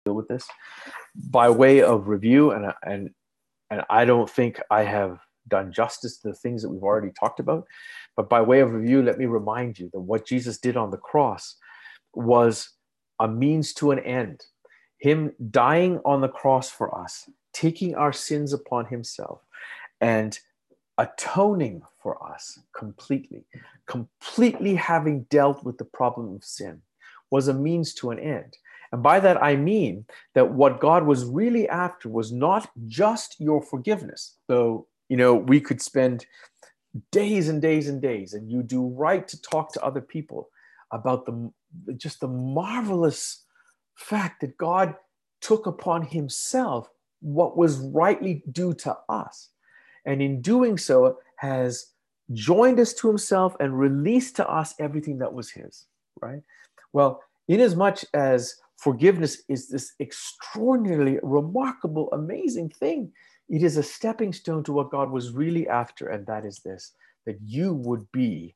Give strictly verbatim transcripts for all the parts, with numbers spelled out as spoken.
deal with this by way of review, and and and I don't think I have done justice to the things that we've already talked about. But by way of review, let me remind you that what Jesus did on the cross was a means to an end. Him dying on the cross for us, taking our sins upon himself, and atoning for us completely, completely having dealt with the problem of sin, was a means to an end. And by that, I mean that what God was really after was not just your forgiveness, though, you know, we could spend days and days and days, and you do right to talk to other people about the just the marvelous fact that God took upon himself what was rightly due to us. And in doing so, has joined us to himself and released to us everything that was his, right? Well, inasmuch as forgiveness is this extraordinarily remarkable, amazing thing, it is a stepping stone to what God was really after, and that is this, that you would be,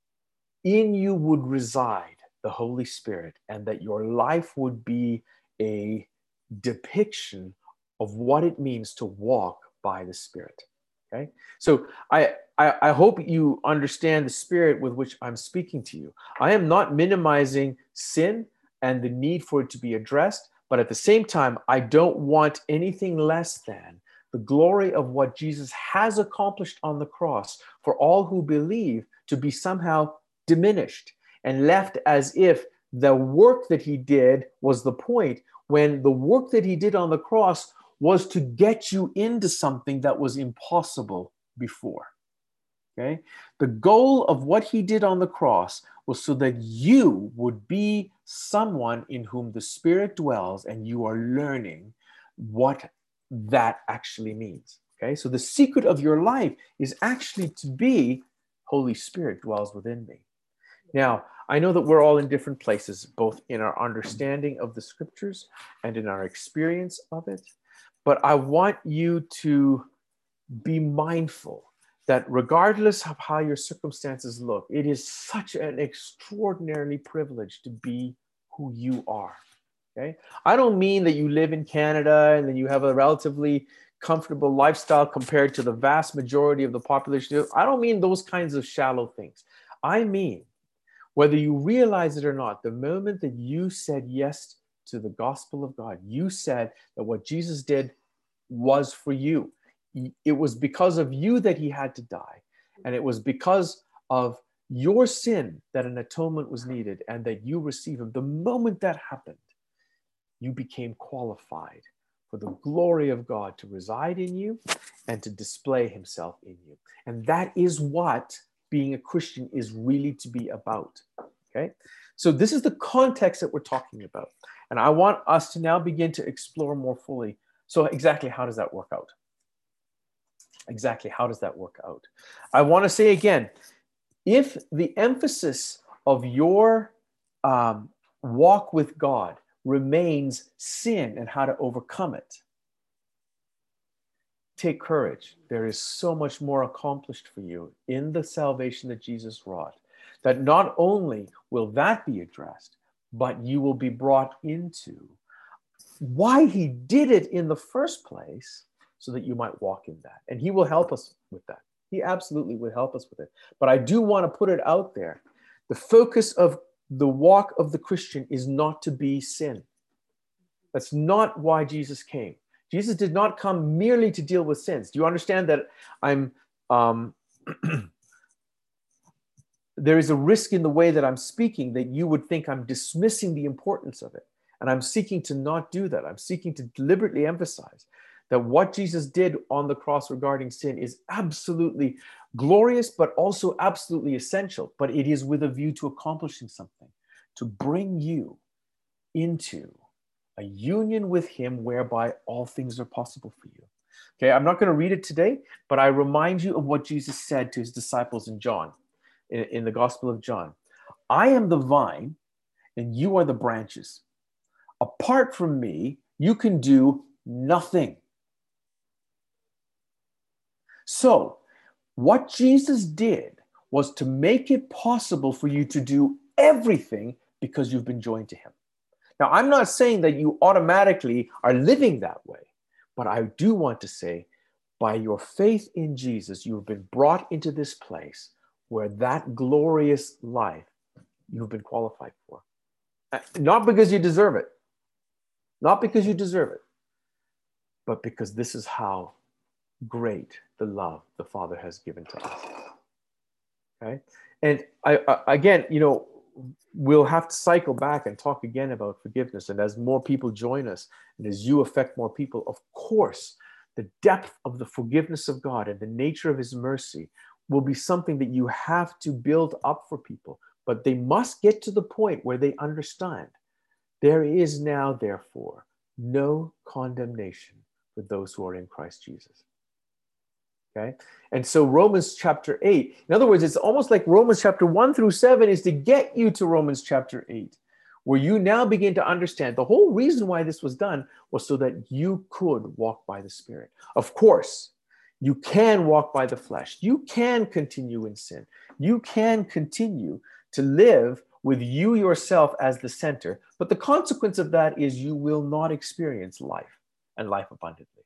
in you would reside the Holy Spirit, and that your life would be a depiction of what it means to walk by the Spirit. Okay, so I, I I hope you understand the spirit with which I'm speaking to you. I am not minimizing sin and the need for it to be addressed, but at the same time, I don't want anything less than the glory of what Jesus has accomplished on the cross for all who believe to be somehow diminished and left as if the work that he did was the point, when the work that he did on the cross was to get you into something that was impossible before. Okay? The goal of what he did on the cross was so that you would be someone in whom the Spirit dwells, and you are learning what that actually means. Okay? So the secret of your life is actually to be Holy Spirit dwells within me. Now, I know that we're all in different places, both in our understanding of the scriptures and in our experience of it. But I want you to be mindful that regardless of how your circumstances look, it is such an extraordinarily privilege to be who you are. Okay? I don't mean that you live in Canada and then you have a relatively comfortable lifestyle compared to the vast majority of the population. I don't mean those kinds of shallow things. I mean, whether you realize it or not, the moment that you said yes to the gospel of God, you said that what Jesus did was for you. It was because of you that he had to die. And it was because of your sin that an atonement was needed and that you received him. The moment that happened, you became qualified for the glory of God to reside in you and to display himself in you. And that is what being a Christian is really to be about. Okay? So this is the context that we're talking about. And I want us to now begin to explore more fully. So exactly how does that work out? Exactly how does that work out? I want to say again, if the emphasis of your um, walk with God remains sin and how to overcome it, take courage. There is so much more accomplished for you in the salvation that Jesus wrought, that not only will that be addressed, but you will be brought into why he did it in the first place, so that you might walk in that. And he will help us with that. He absolutely will help us with it. But I do want to put it out there. The focus of the walk of the Christian is not to be sin. That's not why Jesus came. Jesus did not come merely to deal with sins. Do you understand that I'm, um, there is a risk in the way that I'm speaking that you would think I'm dismissing the importance of it. And I'm seeking to not do that. I'm seeking to deliberately emphasize that what Jesus did on the cross regarding sin is absolutely glorious, but also absolutely essential. But it is with a view to accomplishing something, to bring you into a union with him whereby all things are possible for you. Okay, I'm not going to read it today, but I remind you of what Jesus said to his disciples in John, in, in the Gospel of John. I am the vine, and you are the branches. Apart from me, you can do nothing. So, what Jesus did was to make it possible for you to do everything because you've been joined to him. Now, I'm not saying that you automatically are living that way, but I do want to say, by your faith in Jesus, you've been brought into this place where that glorious life you've been qualified for. Not because you deserve it, not because you deserve it, but because this is how great the love the Father has given to us. Okay? And I, I again, you know, we'll have to cycle back and talk again about forgiveness. And as more people join us, and as you affect more people, of course, the depth of the forgiveness of God and the nature of his mercy will be something that you have to build up for people. But they must get to the point where they understand there is now, therefore, no condemnation for those who are in Christ Jesus. Okay? And so Romans chapter eight, in other words, it's almost like Romans chapter one through seven is to get you to Romans chapter eight, where you now begin to understand the whole reason why this was done was so that you could walk by the Spirit. Of course, you can walk by the flesh. You can continue in sin. You can continue to live with you yourself as the center. But the consequence of that is you will not experience life and life abundantly.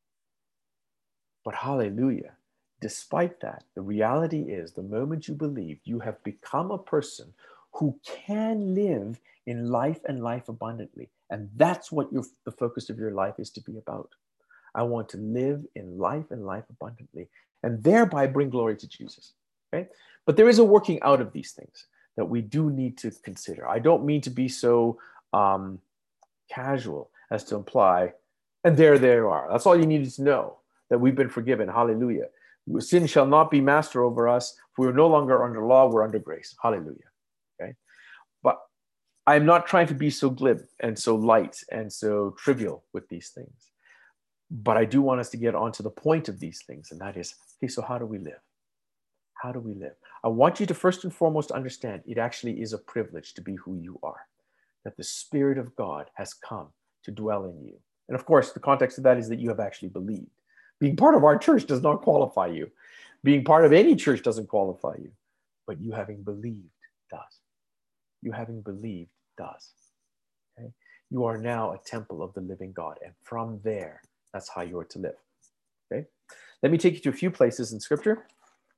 But hallelujah, despite that, the reality is the moment you believe, you have become a person who can live in life and life abundantly. And that's what your, the focus of your life is to be about. I want to live in life and life abundantly and thereby bring glory to Jesus. Okay? But there is a working out of these things that we do need to consider. I don't mean to be so um, casual as to imply, and there they are. That's all you needed to know, that we've been forgiven. Hallelujah. Sin shall not be master over us. If we're no longer under law, we're under grace. Hallelujah. Okay. But I'm not trying to be so glib and so light and so trivial with these things. But I do want us to get on to the point of these things. And that is, okay, so how do we live? How do we live? I want you to first and foremost understand it actually is a privilege to be who you are, that the Spirit of God has come to dwell in you. And of course, the context of that is that you have actually believed. Being part of our church does not qualify you. Being part of any church doesn't qualify you. But you having believed does. You having believed does. Okay? You are now a temple of the living God. And from there, that's how you are to live. Okay? Let me take you to a few places in Scripture.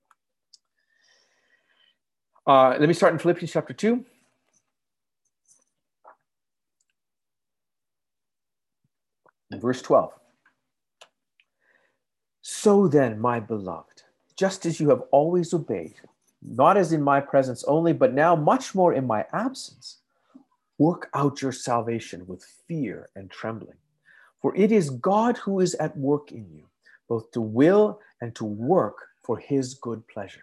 Uh, let me start in Philippians chapter two. Verse twelve. So then, my beloved, just as you have always obeyed, not as in my presence only, but now much more in my absence, work out your salvation with fear and trembling. For it is God who is at work in you, both to will and to work for his good pleasure.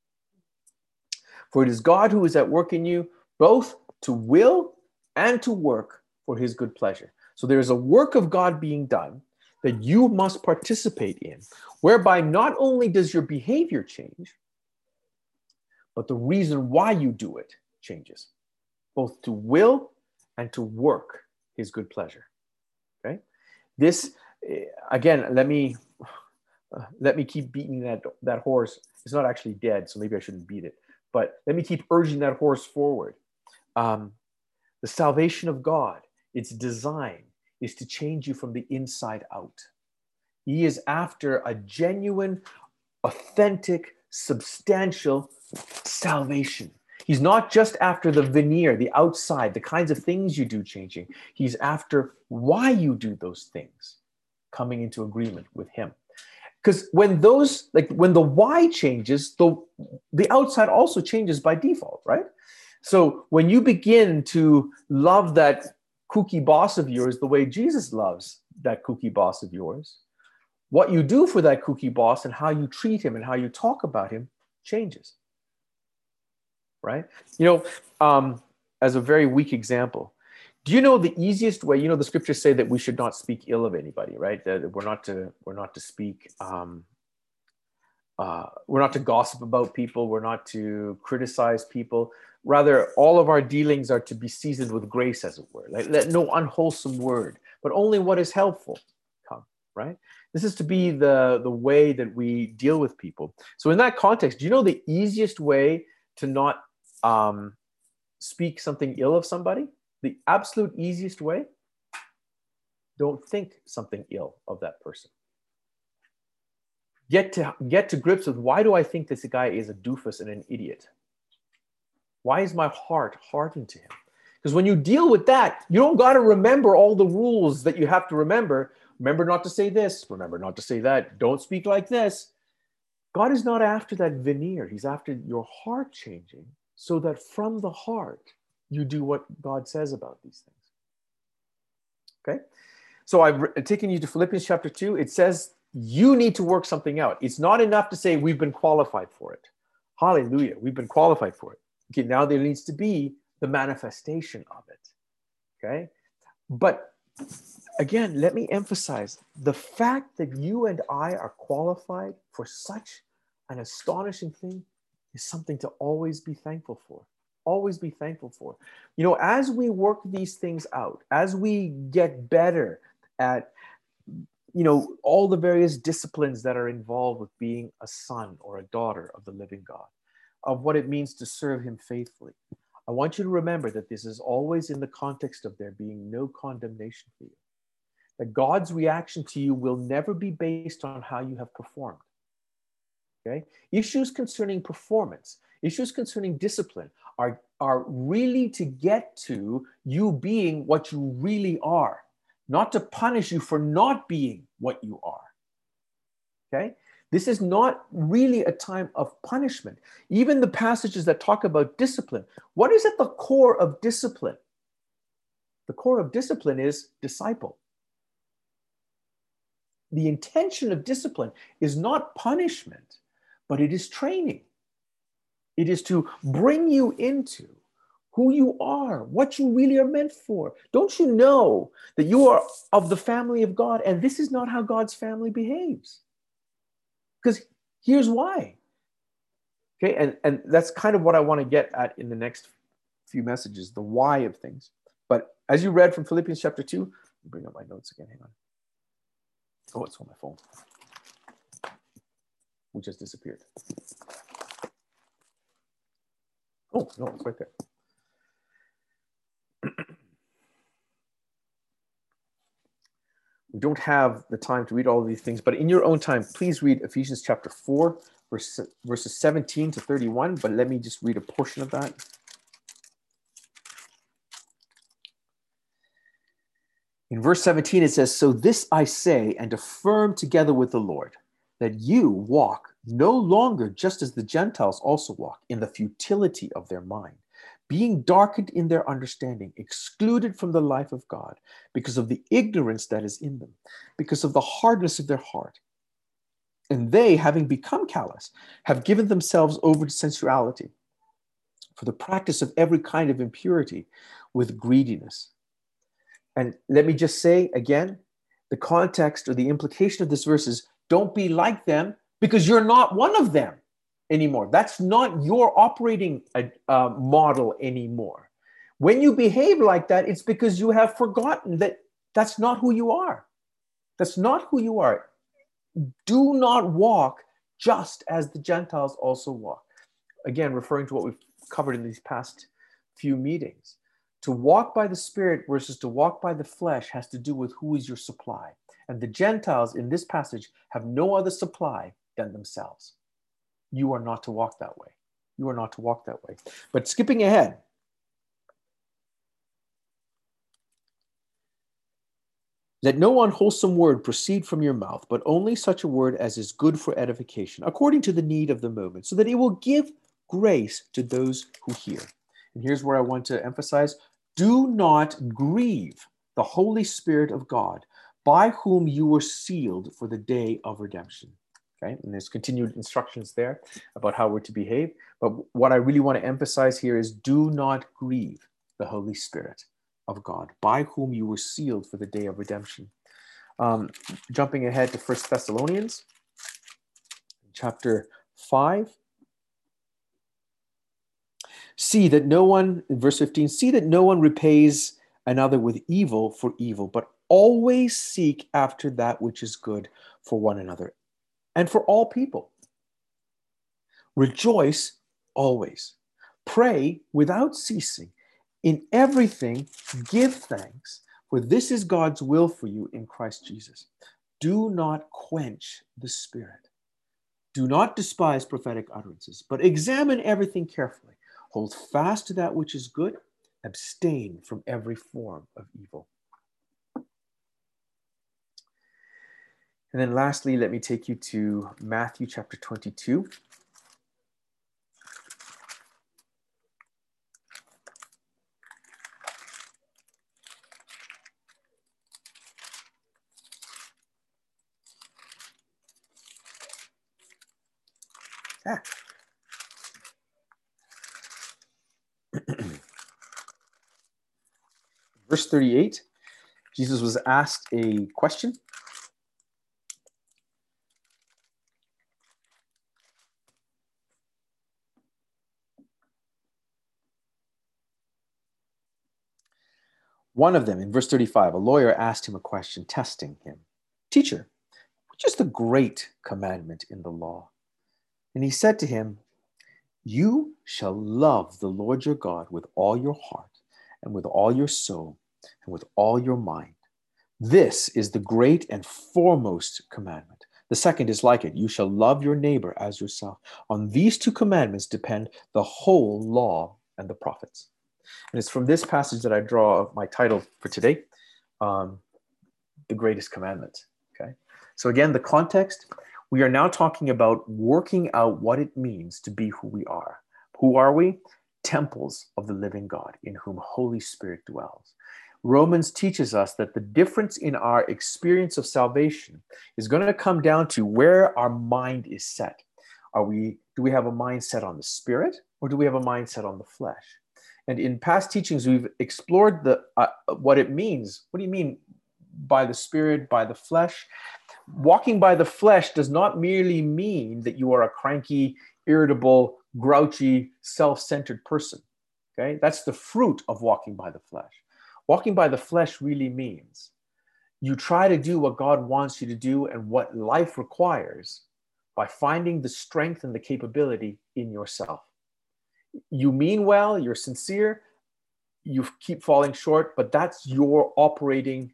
For it is God who is at work in you, both to will and to work for his good pleasure. So there is a work of God being done that you must participate in, whereby not only does your behavior change, but the reason why you do it changes, both to will and to work his good pleasure. Okay? This, again, let me uh, let me keep beating that, that horse. It's not actually dead, so maybe I shouldn't beat it. But let me keep urging that horse forward. Um, the salvation of God, its design is to change you from the inside out. He is after a genuine, authentic, substantial salvation. He's not just after the veneer, the outside, the kinds of things you do changing. He's after why you do those things, coming into agreement with him. Because when those, like when the why changes, the, the outside also changes by default, right? So when you begin to love that kooky boss of yours the way Jesus loves that kooky boss of yours, what you do for that kooky boss and how you treat him and how you talk about him changes, right? You know, um, as a very weak example, do you know the easiest way? You know, the scriptures say that we should not speak ill of anybody, right? That we're not to we're not to speak, um, uh, we're not to gossip about people. We're not to criticize people. Rather, all of our dealings are to be seasoned with grace, as it were. Like, let no unwholesome word, but only what is helpful come, right? This is to be the, the way that we deal with people. So in that context, do you know the easiest way to not um, speak something ill of somebody? The absolute easiest way, don't think something ill of that person. Get to, get to grips with, why do I think this guy is a doofus and an idiot? Why is my heart hardened to him? Because when you deal with that, you don't got to remember all the rules that you have to remember. Remember not to say this. Remember not to say that. Don't speak like this. God is not after that veneer. He's after your heart changing so that from the heart, you do what God says about these things. Okay? So I've taken you to Philippians chapter two. It says you need to work something out. It's not enough to say we've been qualified for it. Hallelujah. We've been qualified for it. Okay, now there needs to be the manifestation of it. Okay? But again, let me emphasize the fact that you and I are qualified for such an astonishing thing is something to always be thankful for. Always be thankful for. You know, as we work these things out, as we get better at, you know, all the various disciplines that are involved with being a son or a daughter of the living God, of what it means to serve him faithfully, I want you to remember that this is always in the context of there being no condemnation for you. That God's reaction to you will never be based on how you have performed. Okay? Issues concerning performance, issues concerning discipline are, are really to get to you being what you really are, not to punish you for not being what you are. Okay? This is not really a time of punishment. Even the passages that talk about discipline, what is at the core of discipline? The core of discipline is disciple. The intention of discipline is not punishment, but it is training. It is to bring you into who you are, what you really are meant for. Don't you know that you are of the family of God, and this is not how God's family behaves? Because here's why. Okay, and, and that's kind of what I want to get at in the next few messages, the why of things. But as you read from Philippians chapter two, let me bring up my notes again, hang on. Oh, it's on my phone. We just disappeared. Oh, no, it's right there. We don't have the time to read all of these things, but in your own time, please read Ephesians chapter four, verse, verses seventeen to thirty-one, but let me just read a portion of that. In verse seventeen, it says, "So this I say and affirm together with the Lord, that you walk no longer just as the Gentiles also walk, in the futility of their mind, being darkened in their understanding, excluded from the life of God, because of the ignorance that is in them, because of the hardness of their heart. And they, having become callous, have given themselves over to sensuality, for the practice of every kind of impurity with greediness." And let me just say again, the context or the implication of this verse is, don't be like them because you're not one of them anymore. That's not your operating uh, model anymore. When you behave like that, it's because you have forgotten that that's not who you are. That's not who you are. Do not walk just as the Gentiles also walk. Again, referring to what we've covered in these past few meetings. To walk by the Spirit versus to walk by the flesh has to do with who is your supply. And the Gentiles in this passage have no other supply than themselves. You are not to walk that way. You are not to walk that way. But skipping ahead, let no unwholesome word proceed from your mouth, but only such a word as is good for edification, according to the need of the moment, so that it will give grace to those who hear. And here's where I want to emphasize, do not grieve the Holy Spirit of God, by whom you were sealed for the day of redemption. Okay, and there's continued instructions there about how we're to behave. But what I really want to emphasize here is do not grieve the Holy Spirit of God, by whom you were sealed for the day of redemption. Um, jumping ahead to First Thessalonians, chapter five. See that no one, in verse fifteen, see that no one repays another with evil for evil, but always seek after that which is good for one another and for all people. Rejoice always. Pray without ceasing. In everything, give thanks, for this is God's will for you in Christ Jesus. Do not quench the Spirit. Do not despise prophetic utterances, but examine everything carefully. Hold fast to that which is good. Abstain from every form of evil. And then lastly, let me take you to Matthew chapter twenty-two. Ah. Verse thirty-eight, Jesus was asked a question. One of them, in verse thirty-five, a lawyer asked him a question, testing him. Teacher, which is the great commandment in the law? And he said to him, you shall love the Lord your God with all your heart and with all your soul and with all your mind. This is the great and foremost commandment. The second is like it. You shall love your neighbor as yourself. On these two commandments depend the whole law and the prophets. And it's from this passage that I draw my title for today, um, The Greatest Commandment. Okay. So again, the context, we are now talking about working out what it means to be who we are. Who are we? Temples of the living God in whom Holy Spirit dwells. Romans teaches us that the difference in our experience of salvation is going to come down to where our mind is set. Are we, do we have a mind set on the Spirit, or do we have a mind set on the flesh? And in past teachings, we've explored the uh, what it means. What do you mean by the Spirit, by the flesh? Walking by the flesh does not merely mean that you are a cranky, irritable, grouchy, self-centered person. Okay, that's the fruit of walking by the flesh. Walking by the flesh really means you try to do what God wants you to do and what life requires by finding the strength and the capability in yourself. You mean well, you're sincere, you keep falling short, but that's your operating,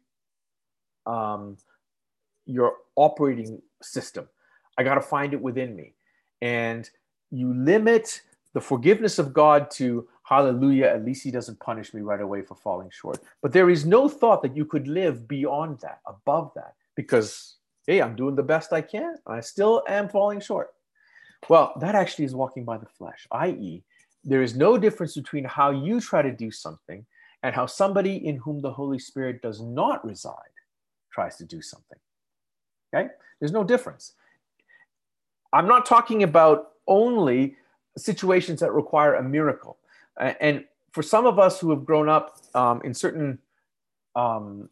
um, your operating system. I got to find it within me. And you limit the forgiveness of God to, hallelujah, at least he doesn't punish me right away for falling short. But there is no thought that you could live beyond that, above that, because, hey, I'm doing the best I can. I still am falling short. Well, that actually is walking by the flesh, that is, there is no difference between how you try to do something and how somebody in whom the Holy Spirit does not reside tries to do something. Okay? There's no difference. I'm not talking about only situations that require a miracle. And for some of us who have grown up um, in certain um,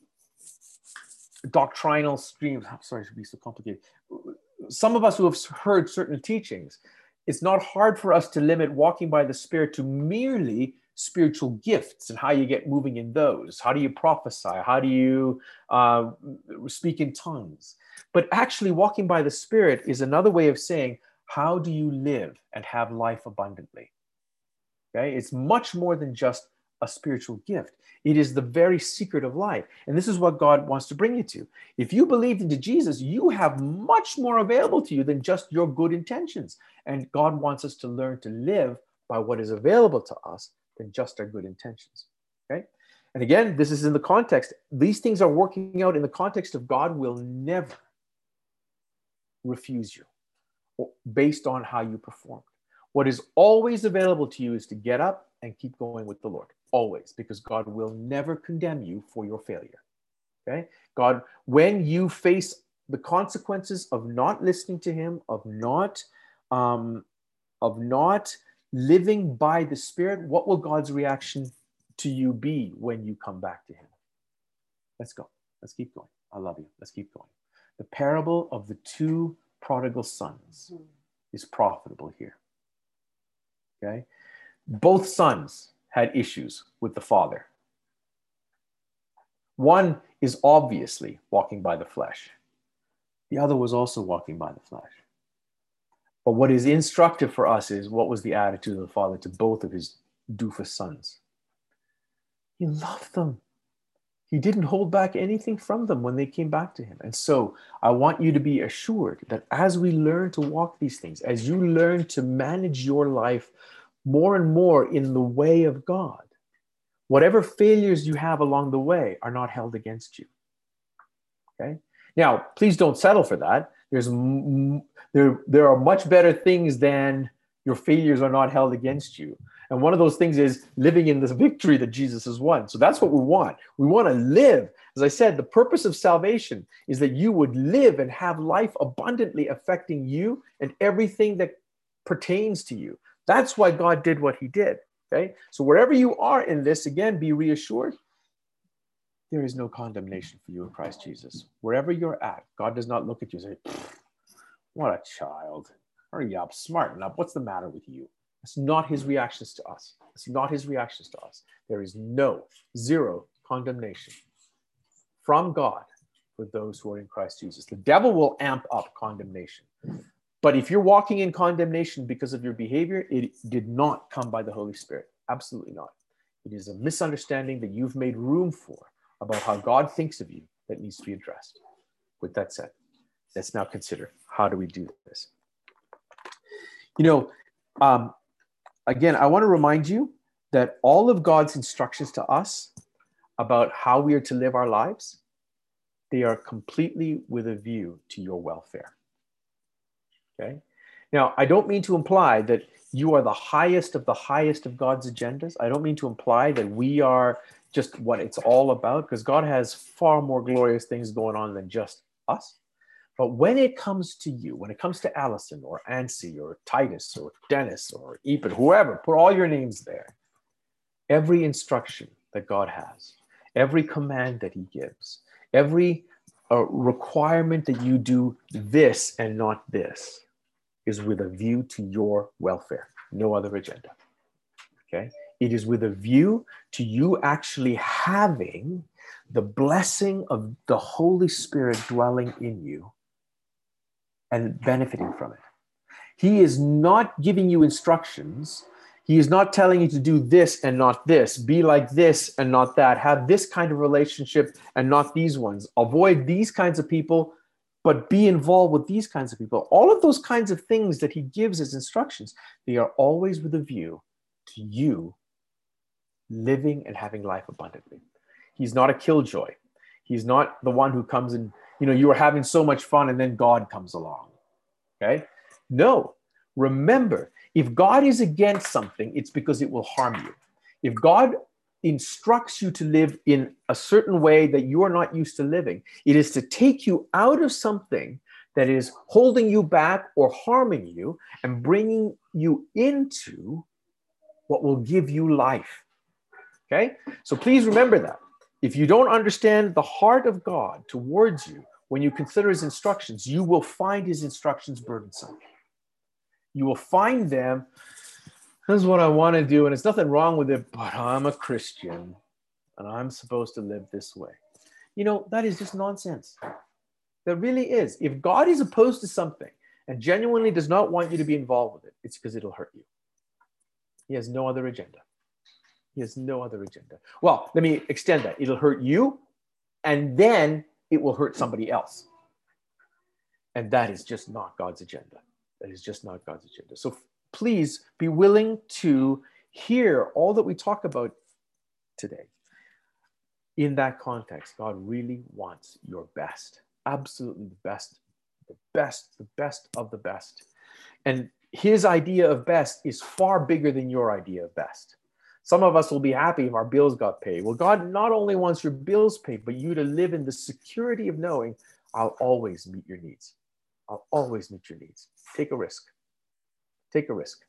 doctrinal streams, I'm sorry to be so complicated. Some of us who have heard certain teachings, it's not hard for us to limit walking by the Spirit to merely spiritual gifts and how you get moving in those. How do you prophesy? How do you uh, speak in tongues? But actually walking by the Spirit is another way of saying, how do you live and have life abundantly? Okay, it's much more than just a spiritual gift. It is the very secret of life. And this is what God wants to bring you to. If you believed into Jesus, you have much more available to you than just your good intentions. And God wants us to learn to live by what is available to us than just our good intentions. Okay? And again, this is in the context. These things are working out in the context of God will never refuse you based on how you perform. What is always available to you is to get up and keep going with the Lord. Always, because God will never condemn you for your failure. Okay? God, when you face the consequences of not listening to him, of not, um, of not living by the Spirit, what will God's reaction to you be when you come back to him? Let's go. Let's keep going. I love you. Let's keep going. The parable of the two prodigal sons is profitable here. Okay? Both sons had issues with the father. One is obviously walking by the flesh. The other was also walking by the flesh. But what is instructive for us is what was the attitude of the father to both of his doofus sons. He loved them. He didn't hold back anything from them when they came back to him. And so I want you to be assured that as we learn to walk these things, as you learn to manage your life more and more in the way of God, whatever failures you have along the way are not held against you. Okay? Now, please don't settle for that. There's there, there are much better things than your failures are not held against you. And one of those things is living in this victory that Jesus has won. So that's what we want. We want to live. As I said, the purpose of salvation is that you would live and have life abundantly affecting you and everything that pertains to you. That's why God did what he did. Okay? So wherever you are in this, again, be reassured. There is no condemnation for you in Christ Jesus. Wherever you're at, God does not look at you and say, what a child. Hurry up, smarten up. What's the matter with you? It's not his reactions to us. It's not his reactions to us. There is no, zero condemnation from God for those who are in Christ Jesus. The devil will amp up condemnation. But if you're walking in condemnation because of your behavior, it did not come by the Holy Spirit. Absolutely not. It is a misunderstanding that you've made room for about how God thinks of you that needs to be addressed. With that said, let's now consider, how do we do this? You know, um, again, I want to remind you that all of God's instructions to us about how we are to live our lives, they are completely with a view to your welfare. Okay? Now, I don't mean to imply that you are the highest of the highest of God's agendas. I don't mean to imply that we are just what it's all about, because God has far more glorious things going on than just us. But when it comes to you, when it comes to Allison or Ansi or Titus or Dennis or Epen, whoever, put all your names there. Every instruction that God has, every command that he gives, every uh, requirement that you do this and not this is with a view to your welfare, no other agenda. Okay? It is with a view to you actually having the blessing of the Holy Spirit dwelling in you and benefiting from it. He is not giving you instructions. He is not telling you to do this and not this, be like this and not that, have this kind of relationship and not these ones, avoid these kinds of people, but be involved with these kinds of people. All of those kinds of things that he gives as instructions, they are always with a view to you living and having life abundantly. He's not a killjoy. He's not the one who comes and, you know, you are having so much fun and then God comes along. Okay? No. Remember, if God is against something, it's because it will harm you. If God instructs you to live in a certain way that you are not used to living, it is to take you out of something that is holding you back or harming you and bringing you into what will give you life. Okay? So please remember that. If you don't understand the heart of God towards you, when you consider his instructions, you will find his instructions burdensome. You will find them, this is what I want to do, and it's nothing wrong with it, but I'm a Christian, and I'm supposed to live this way. You know, that is just nonsense. That really is. If God is opposed to something and genuinely does not want you to be involved with it, it's because it'll hurt you. He has no other agenda. He has no other agenda. Well, let me extend that. It'll hurt you, and then it will hurt somebody else. And that is just not God's agenda. That is just not God's agenda. So please be willing to hear all that we talk about today. In that context, God really wants your best. Absolutely the best. The best, the best of the best. And his idea of best is far bigger than your idea of best. Some of us will be happy if our bills got paid. Well, God not only wants your bills paid, but you to live in the security of knowing I'll always meet your needs. I'll always meet your needs. Take a risk. Take a risk.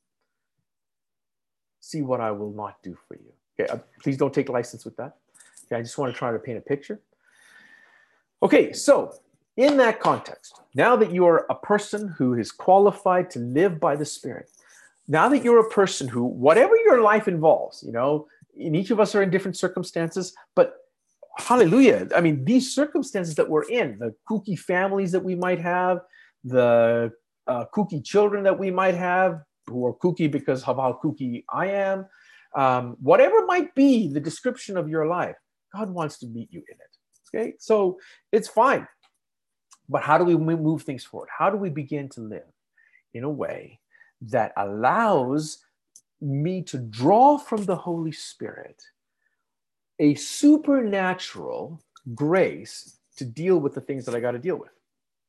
See what I will not do for you. Okay, uh, please don't take license with that. Okay, I just want to try to paint a picture. Okay, so in that context, now that you are a person who is qualified to live by the Spirit, now that you're a person who, whatever your life involves, you know, and each of us are in different circumstances, but hallelujah. I mean, these circumstances that we're in, the kooky families that we might have, the uh, kooky children that we might have, who are kooky because of how kooky I am, um, whatever might be the description of your life, God wants to meet you in it. Okay, so it's fine. But how do we move things forward? How do we begin to live in a way that allows me to draw from the Holy Spirit a supernatural grace to deal with the things that I got to deal with?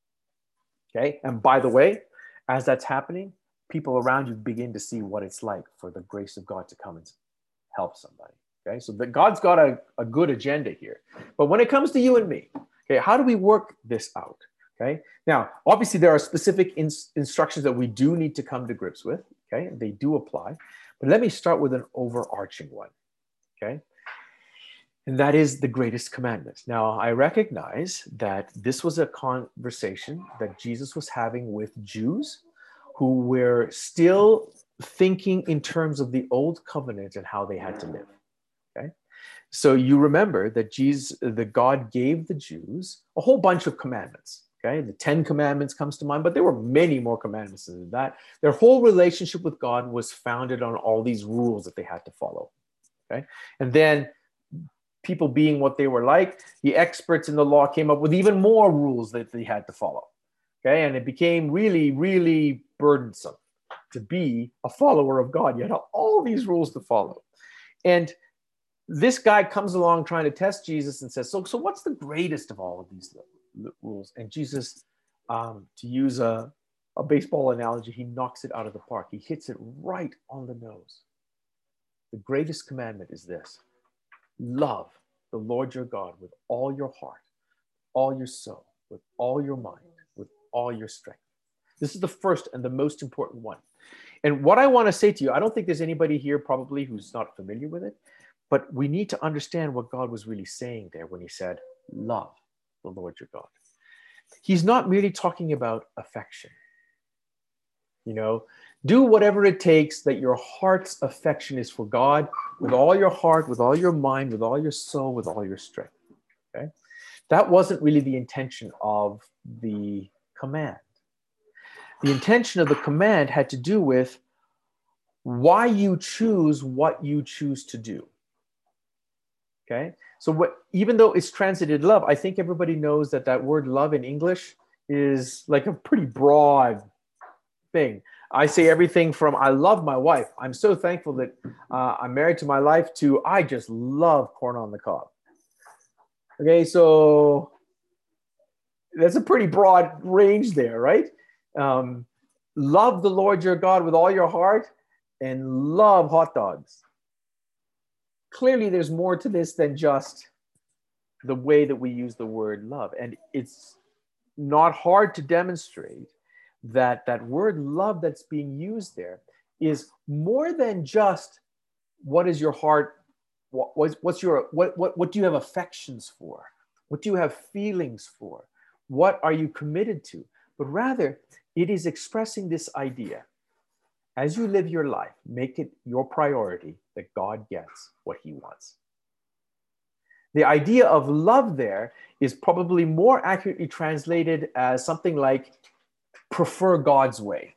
Okay. And by the way, as that's happening, people around you begin to see what it's like for the grace of God to come and help somebody. Okay. So that God's got a, a good agenda here. But when it comes to you and me, okay, how do we work this out? Okay. Now, obviously, there are specific in, instructions that we do need to come to grips with. Okay. They do apply. But let me start with an overarching one. Okay. And that is the greatest commandment. Now, I recognize that this was a conversation that Jesus was having with Jews who were still thinking in terms of the old covenant and how they had to live. Okay. So you remember that Jesus, the God gave the Jews a whole bunch of commandments. Okay. The Ten Commandments comes to mind, but there were many more commandments than that. Their whole relationship with God was founded on all these rules that they had to follow. Okay. And then people being what they were like, the experts in the law came up with even more rules that they had to follow. Okay. And it became really, really burdensome to be a follower of God. You had all these rules to follow. And this guy comes along trying to test Jesus and says, so, so what's the greatest of all of these rules? And Jesus, um, to use a, a baseball analogy, he knocks it out of the park. He hits it right on the nose. The greatest commandment is this: love the Lord your God with all your heart, all your soul, with all your mind, with all your strength. This is the first and the most important one. And what I want to say to you, I don't think there's anybody here probably who's not familiar with it, but we need to understand what God was really saying there when he said, love the Lord your God. He's not merely talking about affection. You know, do whatever it takes that your heart's affection is for God with all your heart, with all your mind, with all your soul, with all your strength. Okay? That wasn't really the intention of the command. The intention of the command had to do with why you choose what you choose to do. Okay? So what, even though it's translated love, I think everybody knows that that word love in English is like a pretty broad thing. I say everything from I love my wife, I'm so thankful that uh, I'm married to my life, to I just love corn on the cob. Okay, so that's a pretty broad range there, right? Um, love the Lord your God with all your heart and love hot dogs. Clearly, there's more to this than just the way that we use the word love. And it's not hard to demonstrate that that word love that's being used there is more than just what is your heart, what, what's, what's your, what, what, what do you have affections for? What do you have feelings for? What are you committed to? But rather, it is expressing this idea. As you live your life, make it your priority that God gets what he wants. The idea of love there is probably more accurately translated as something like prefer God's way.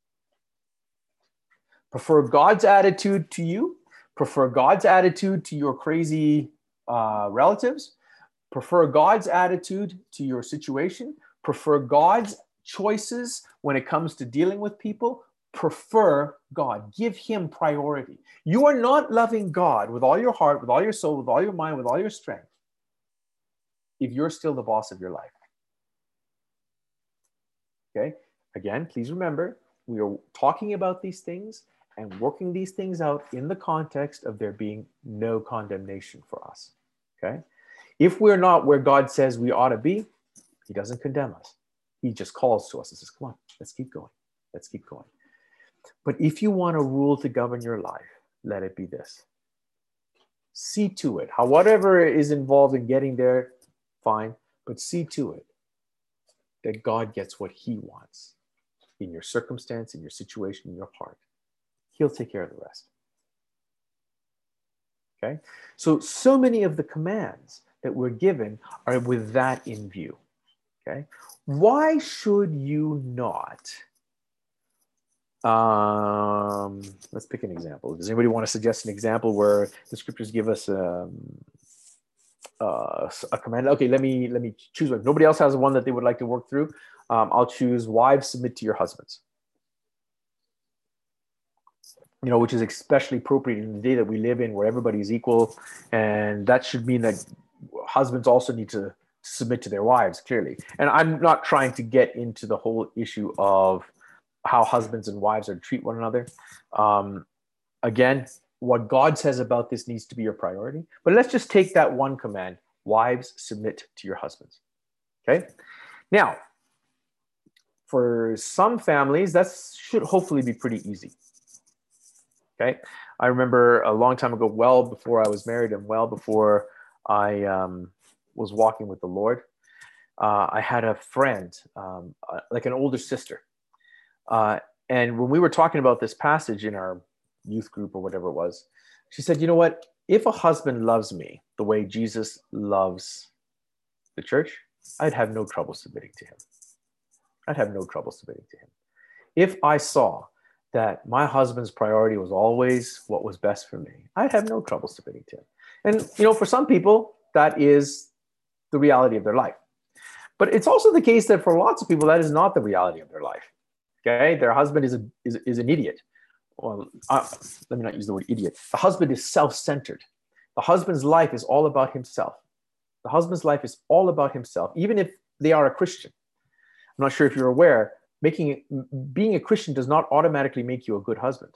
Prefer God's attitude to you. Prefer God's attitude to your crazy uh, relatives. Prefer God's attitude to your situation. Prefer God's choices when it comes to dealing with people. Prefer God. Give him priority. You are not loving God with all your heart, with all your soul, with all your mind, with all your strength, if you're still the boss of your life. Okay? Again, please remember, we are talking about these things and working these things out in the context of there being no condemnation for us. Okay? If we're not where God says we ought to be, he doesn't condemn us. He just calls to us and says, come on, let's keep going. Let's keep going. But if you want a rule to govern your life, let it be this. See to it. How, whatever is involved in getting there, fine, but see to it that God gets what he wants in your circumstance, in your situation, in your heart. He'll take care of the rest. Okay? So, so many of the commands that we're given are with that in view. Okay? Why should you not Um, let's pick an example. Does anybody want to suggest an example where the scriptures give us um, uh, a command? Okay, let me let me choose one. Nobody else has one that they would like to work through. Um, I'll choose wives submit to your husbands. You know, which is especially appropriate in the day that we live in, where everybody is equal, and that should mean that husbands also need to submit to their wives, clearly. And I'm not trying to get into the whole issue of how husbands and wives are to treat one another. Um, again, what God says about this needs to be your priority. But let's just take that one command: wives, submit to your husbands. Okay. Now, for some families, that should hopefully be pretty easy. Okay. I remember a long time ago, well before I was married and well before I um, was walking with the Lord, uh, I had a friend, um, uh, like an older sister. Uh, and when we were talking about this passage in our youth group or whatever it was, she said, you know what? If a husband loves me the way Jesus loves the church, I'd have no trouble submitting to him. I'd have no trouble submitting to him. If I saw that my husband's priority was always what was best for me, I'd have no trouble submitting to him. And, you know, for some people, that is the reality of their life. But it's also the case that for lots of people, that is not the reality of their life. Okay, their husband is, a, is, is an idiot. Well, uh, let me not use the word idiot. The husband is self-centered. The husband's life is all about himself. The husband's life is all about himself, even if they are a Christian. I'm not sure if you're aware, making being a Christian does not automatically make you a good husband.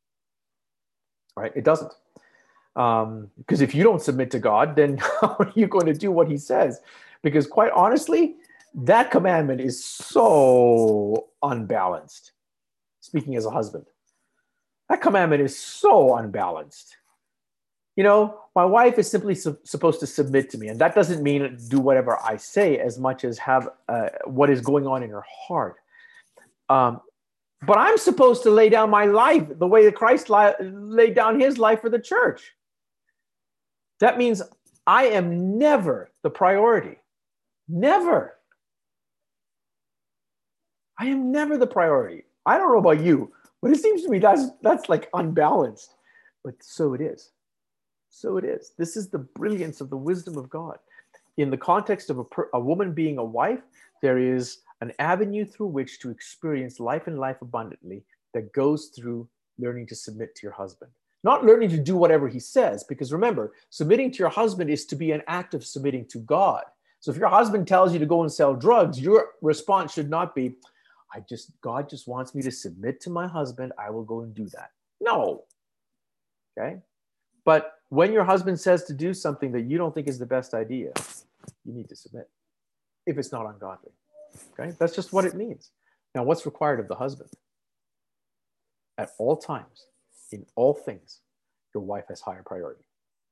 Right? It doesn't. Um, because if you don't submit to God, then how are you going to do what he says? Because quite honestly, that commandment is so unbalanced. Speaking as a husband, that commandment is so unbalanced. You know, my wife is simply su- supposed to submit to me. And that doesn't mean do whatever I say as much as have uh, what is going on in her heart. Um, but I'm supposed to lay down my life the way that Christ li- laid down his life for the church. That means I am never the priority. Never. I am never the priority. I don't know about you, but it seems to me that's that's like unbalanced. But so it is. So it is. This is the brilliance of the wisdom of God. In the context of a, per, a woman being a wife, there is an avenue through which to experience life and life abundantly that goes through learning to submit to your husband. Not learning to do whatever he says, because remember, submitting to your husband is to be an act of submitting to God. So if your husband tells you to go and sell drugs, your response should not be, I just, God just wants me to submit to my husband. I will go and do that. No. Okay. But when your husband says to do something that you don't think is the best idea, you need to submit if it's not ungodly. Okay. That's just what it means. Now, what's required of the husband? At all times, in all things, your wife has higher priority.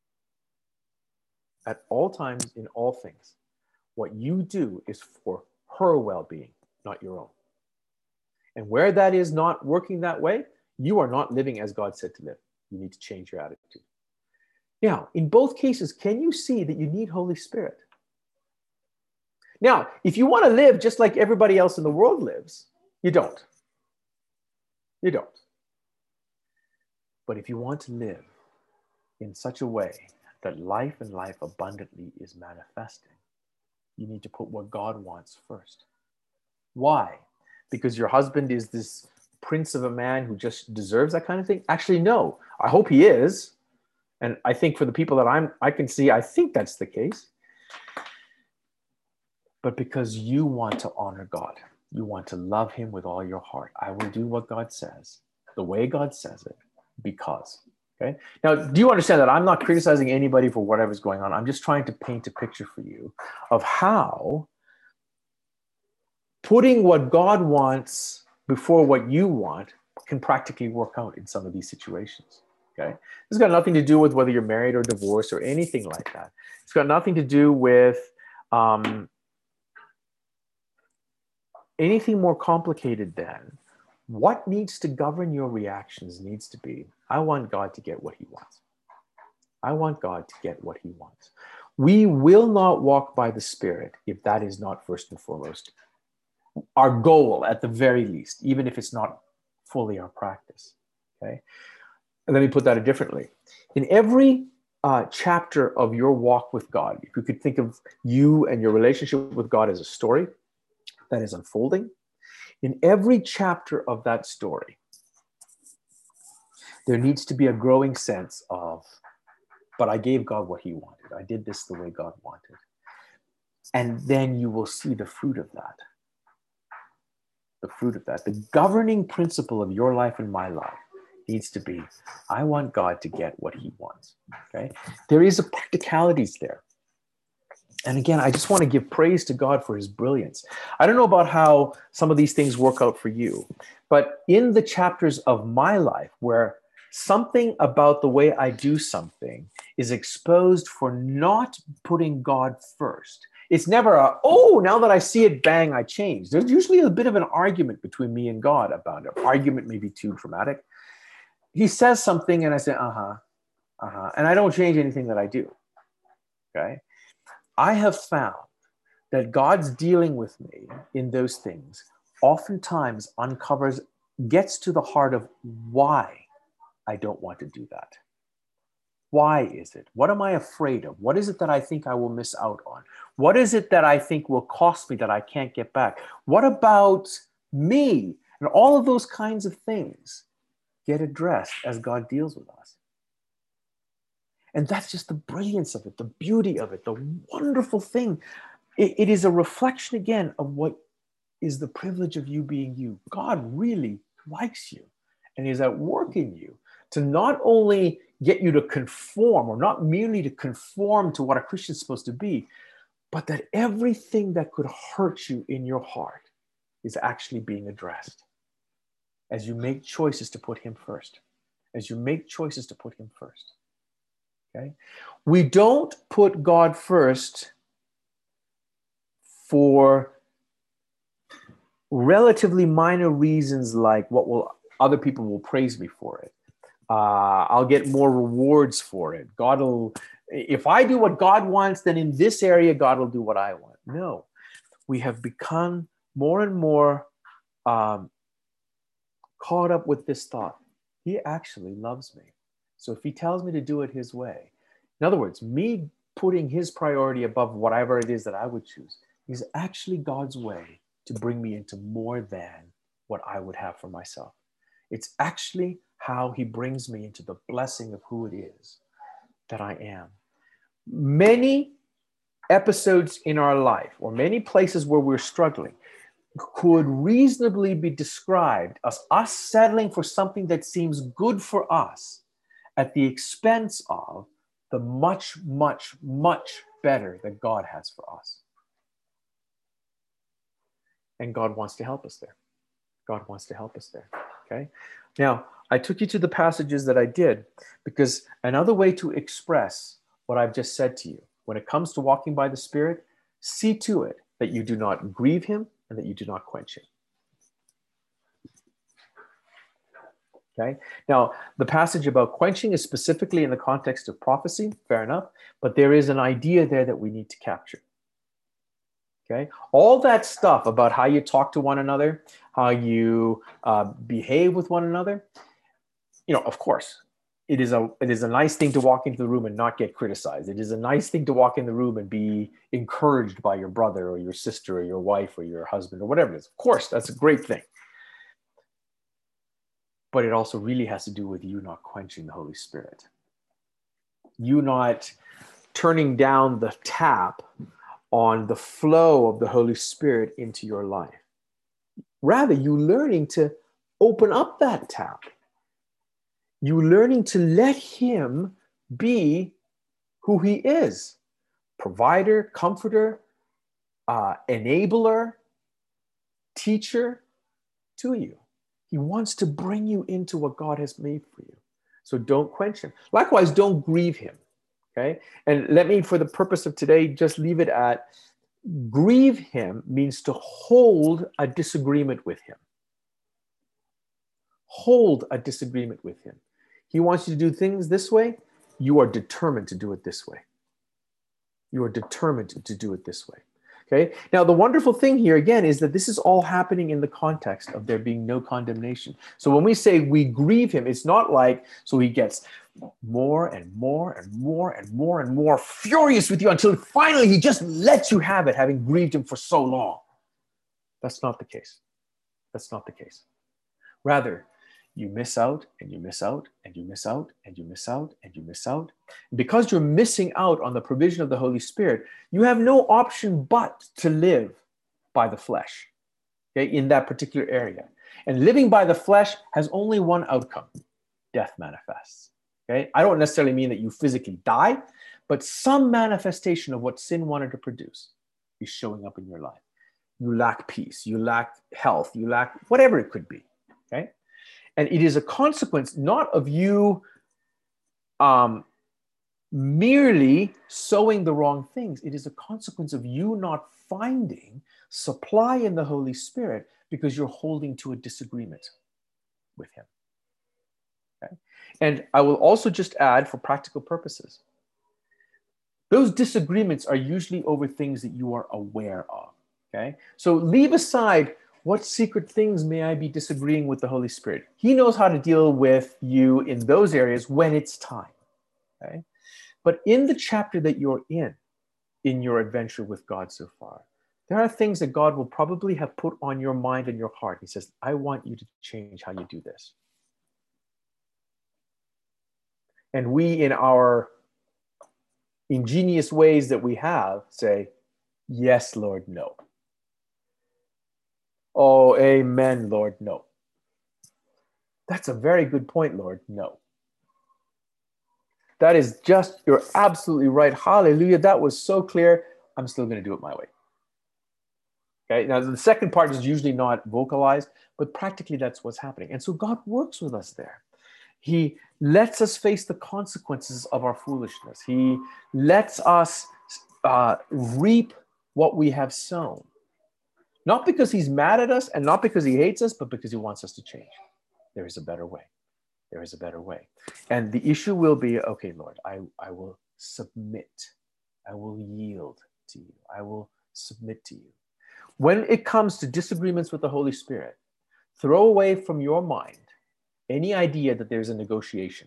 At all times, in all things, what you do is for her well-being, not your own. And where that is not working that way, you are not living as God said to live. You need to change your attitude. Now, in both cases, can you see that you need Holy Spirit? Now, if you want to live just like everybody else in the world lives, you don't. You don't. But if you want to live in such a way that life and life abundantly is manifesting, you need to put what God wants first. Why? Because your husband is this prince of a man who just deserves that kind of thing? Actually, no. I hope he is. And I think for the people that I'm, I can see, I think that's the case. But because you want to honor God, you want to love him with all your heart. I will do what God says, the way God says it, because. Okay. Now, do you understand that I'm not criticizing anybody for whatever's going on? I'm just trying to paint a picture for you of how putting what God wants before what you want can practically work out in some of these situations. Okay. It's got nothing to do with whether you're married or divorced or anything like that. It's got nothing to do with um, anything more complicated than what needs to govern your reactions needs to be, I want God to get what he wants. I want God to get what he wants. We will not walk by the Spirit if that is not first and foremost our goal, at the very least, even if it's not fully our practice. Okay. And let me put that differently. In every uh, chapter of your walk with God, if you could think of you and your relationship with God as a story that is unfolding, in every chapter of that story, there needs to be a growing sense of, but I gave God what he wanted. I did this the way God wanted. And then you will see the fruit of that. The fruit of that. The governing principle of your life and my life needs to be, I want God to get what he wants. Okay? There is a practicalities there. And again, I just want to give praise to God for his brilliance. I don't know about how some of these things work out for you, but in the chapters of my life where something about the way I do something is exposed for not putting God first, it's never a, oh, now that I see it, bang, I change. There's usually a bit of an argument between me and God about it. Argument may be too dramatic. He says something and I say, uh-huh, uh-huh. And I don't change anything that I do, okay? I have found that God's dealing with me in those things oftentimes uncovers, gets to the heart of why I don't want to do that. Why is it? What am I afraid of? What is it that I think I will miss out on? What is it that I think will cost me that I can't get back? What about me? And all of those kinds of things get addressed as God deals with us. And that's just the brilliance of it, the beauty of it, the wonderful thing. It, it is a reflection, again, of what is the privilege of you being you. God really likes you and is at work in you to not only get you to conform, or not merely to conform to what a Christian is supposed to be, but that everything that could hurt you in your heart is actually being addressed as you make choices to put him first. As you make choices to put him first. Okay? We don't put God first for relatively minor reasons like what will other people will praise me for it. Uh, I'll get more rewards for it. God will, if I do what God wants, then in this area, God will do what I want. No, we have become more and more um, caught up with this thought. He actually loves me. So if he tells me to do it his way, in other words, me putting his priority above whatever it is that I would choose, is actually God's way to bring me into more than what I would have for myself. It's actually how he brings me into the blessing of who it is that I am. Many episodes in our life, or many places where we're struggling, could reasonably be described as us settling for something that seems good for us at the expense of the much, much, much better that God has for us. And God wants to help us there. God wants to help us there. Okay? Now, I took you to the passages that I did because another way to express what I've just said to you, when it comes to walking by the Spirit, see to it that you do not grieve him and that you do not quench him. Okay? Now, the passage about quenching is specifically in the context of prophecy, fair enough, but there is an idea there that we need to capture. Okay? All that stuff about how you talk to one another, how you uh, behave with one another, you know, of course, it is a it is a nice thing to walk into the room and not get criticized. It is a nice thing to walk in the room and be encouraged by your brother or your sister or your wife or your husband or whatever it is. Of course, that's a great thing. But it also really has to do with you not quenching the Holy Spirit. You not turning down the tap on the flow of the Holy Spirit into your life. Rather, you learning to open up that tap. You learning to let him be who he is. Provider, comforter, uh, enabler, teacher to you. He wants to bring you into what God has made for you. So don't quench him. Likewise, don't grieve him. Okay? And let me, for the purpose of today, just leave it at grieve him means to hold a disagreement with him. Hold a disagreement with him. He wants you to do things this way. You are determined to do it this way. You are determined to do it this way. Okay. Now, the wonderful thing here again is that this is all happening in the context of there being no condemnation. So when we say we grieve him, it's not like, so he gets more and more and more and more and more furious with you until finally he just lets you have it, having grieved him for so long. That's not the case. That's not the case. Rather, you miss out and you miss out and you miss out and you miss out and you miss out. Because you're missing out on the provision of the Holy Spirit, you have no option but to live by the flesh, okay, in that particular area. And living by the flesh has only one outcome: death manifests. Okay? I don't necessarily mean that you physically die, but some manifestation of what sin wanted to produce is showing up in your life. You lack peace, you lack health, you lack whatever it could be. Okay? And it is a consequence not of you um, merely sowing the wrong things. It is a consequence of you not finding supply in the Holy Spirit because you're holding to a disagreement with him. Okay? And I will also just add, for practical purposes, those disagreements are usually over things that you are aware of. Okay? So leave aside what secret things may I be disagreeing with the Holy Spirit. He knows how to deal with you in those areas when it's time. Okay? But in the chapter that you're in, in your adventure with God so far, there are things that God will probably have put on your mind and your heart. He says, I want you to change how you do this. And we, in our ingenious ways that we have, say, yes, Lord, no. Oh, amen, Lord, no. That's a very good point, Lord, no. That is just, you're absolutely right. Hallelujah. That was so clear. I'm still going to do it my way. Okay. Now, the second part is usually not vocalized, but practically that's what's happening. And so God works with us there. He lets us face the consequences of our foolishness. He lets us uh, reap what we have sown. Not because he's mad at us and not because he hates us, but because he wants us to change. There is a better way. There is a better way. And the issue will be, okay, Lord, I, I will submit. I will yield to you. I will submit to you. When it comes to disagreements with the Holy Spirit, throw away from your mind any idea that there's a negotiation.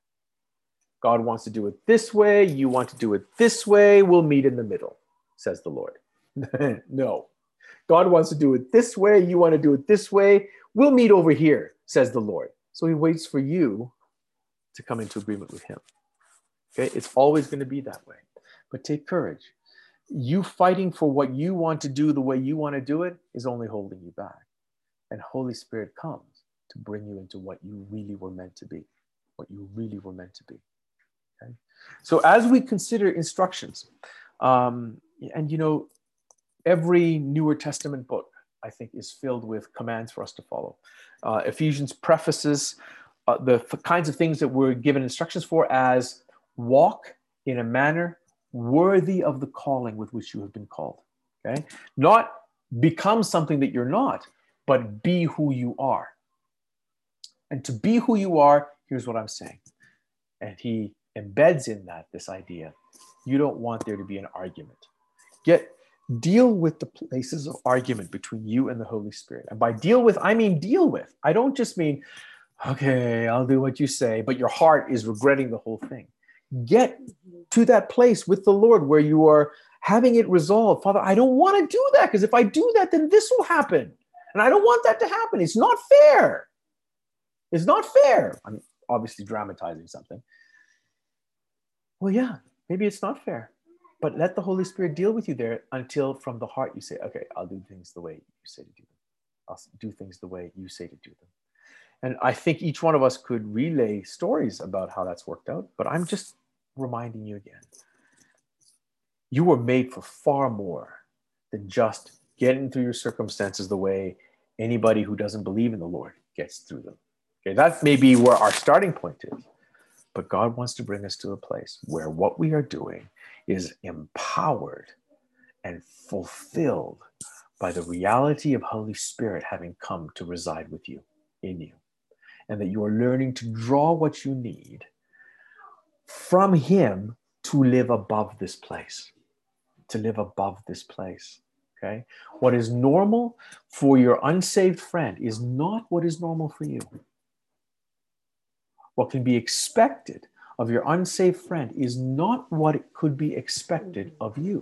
God wants to do it this way. You want to do it this way. We'll meet in the middle, says the Lord. No. God wants to do it this way. You want to do it this way. We'll meet over here, says the Lord. So he waits for you to come into agreement with him. Okay? It's always going to be that way. But take courage. You fighting for what you want to do the way you want to do it is only holding you back. And Holy Spirit comes to bring you into what you really were meant to be. What you really were meant to be. Okay? So as we consider instructions, um, and you know, every Newer Testament book, I think, is filled with commands for us to follow. Uh, Ephesians prefaces uh, the f- kinds of things that we're given instructions for as walk in a manner worthy of the calling with which you have been called. Okay? Not become something that you're not, but be who you are. And to be who you are, here's what I'm saying. And he embeds in that this idea. You don't want there to be an argument. Get Deal with the places of argument between you and the Holy Spirit. And by deal with, I mean deal with. I don't just mean, okay, I'll do what you say, but your heart is regretting the whole thing. Get to that place with the Lord where you are having it resolved. Father, I don't want to do that, because if I do that, then this will happen. And I don't want that to happen. It's not fair. It's not fair. I'm obviously dramatizing something. Well, yeah, maybe it's not fair. But let the Holy Spirit deal with you there until from the heart you say, okay, I'll do things the way you say to do them. I'll do things the way you say to do them. And I think each one of us could relay stories about how that's worked out. But I'm just reminding you again. You were made for far more than just getting through your circumstances the way anybody who doesn't believe in the Lord gets through them. Okay, that may be where our starting point is. But God wants to bring us to a place where what we are doing is empowered and fulfilled by the reality of Holy Spirit having come to reside with you, in you. And that you are learning to draw what you need from him to live above this place, to live above this place. Okay? What is normal for your unsaved friend is not what is normal for you. What can be expected of your unsaved friend is not what could be expected of you.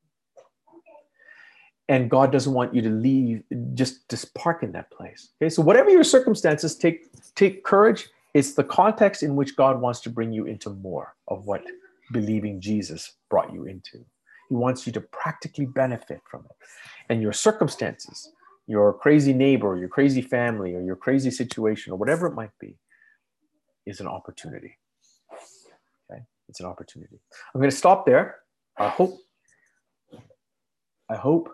And God doesn't want you to leave, just, just park in that place. Okay, so whatever your circumstances, take, take courage. It's the context in which God wants to bring you into more of what believing Jesus brought you into. He wants you to practically benefit from it. And your circumstances, your crazy neighbor, your crazy family, or your crazy situation, or whatever it might be, is an opportunity. Okay, it's an opportunity. I'm going to stop there. I hope, I hope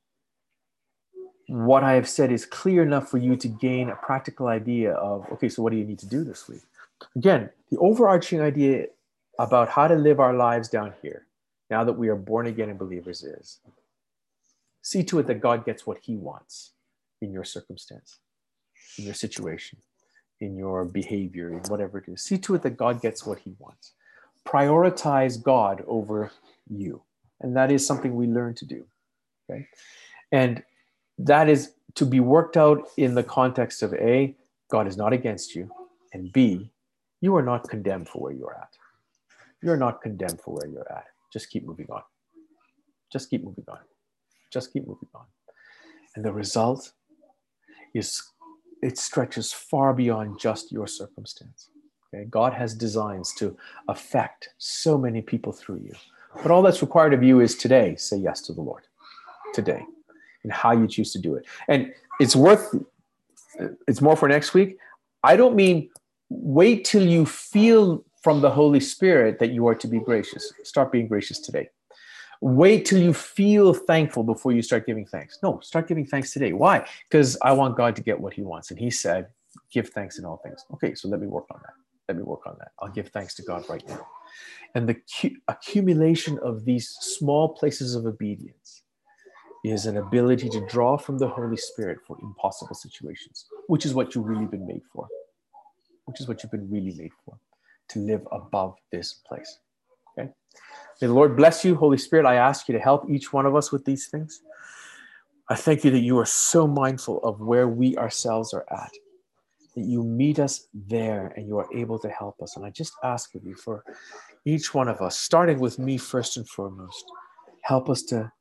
what I have said is clear enough for you to gain a practical idea of, okay, so what do you need to do this week? Again, the overarching idea about how to live our lives down here, now that we are born again and believers, is see to it that God gets what he wants in your circumstance, in your situation, in your behavior, in whatever it is. See to it that God gets what he wants. Prioritize God over you. And that is something we learn to do. Okay? And that is to be worked out in the context of A, God is not against you, and B, you are not condemned for where you're at. You're not condemned for where you're at. Just keep moving on. Just keep moving on. Just keep moving on. And the result is it stretches far beyond just your circumstance. Okay? God has designs to affect so many people through you. But all that's required of you is today, say yes to the Lord. Today. And how you choose to do it. And it's worth, it's more for next week. I don't mean wait till you feel from the Holy Spirit that you are to be gracious. Start being gracious today. Wait till you feel thankful before you start giving thanks. No, start giving thanks today. Why? Because I want God to get what he wants. And he said, give thanks in all things. Okay, so let me work on that. Let me work on that. I'll give thanks to God right now. And the cu- accumulation of these small places of obedience is an ability to draw from the Holy Spirit for impossible situations, which is what you've really been made for, which is what you've been really made for, to live above this place. Okay? May the Lord bless you. Holy Spirit, I ask you to help each one of us with these things. I thank you that you are so mindful of where we ourselves are at, that you meet us there and you are able to help us. And I just ask of you for each one of us, starting with me first and foremost, help us to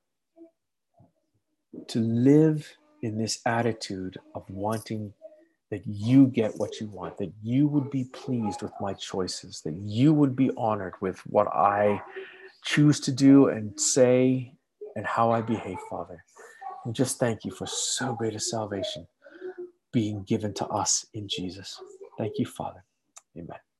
to live in this attitude of wanting that you get what you want, that you would be pleased with my choices, that you would be honored with what I choose to do and say and how I behave, Father. And just thank you for so great a salvation being given to us in Jesus. Thank you, Father. Amen.